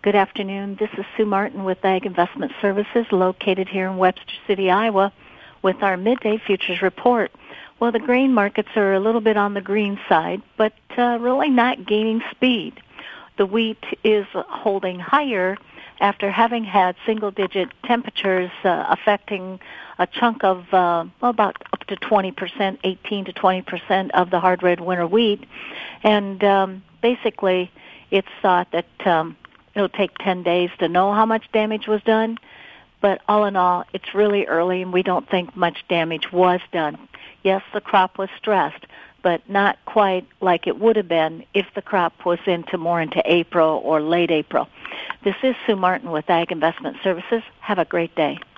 Good afternoon. This is Sue Martin with Ag Investment Services, located here in Webster City, Iowa, with our midday futures report. Well, the grain markets are a little bit on the green side, but really not gaining speed. The wheat is holding higher after having had single-digit temperatures affecting a chunk of about up to 20%, 18 to 20% of the hard red winter wheat. And basically, it's thought that it'll take 10 days to know how much damage was done. But all in all, it's really early, and we don't think much damage was done. Yes, the crop was stressed, but not quite like it would have been if the crop was more into April or late April. This is Sue Martin with Ag Investment Services. Have a great day.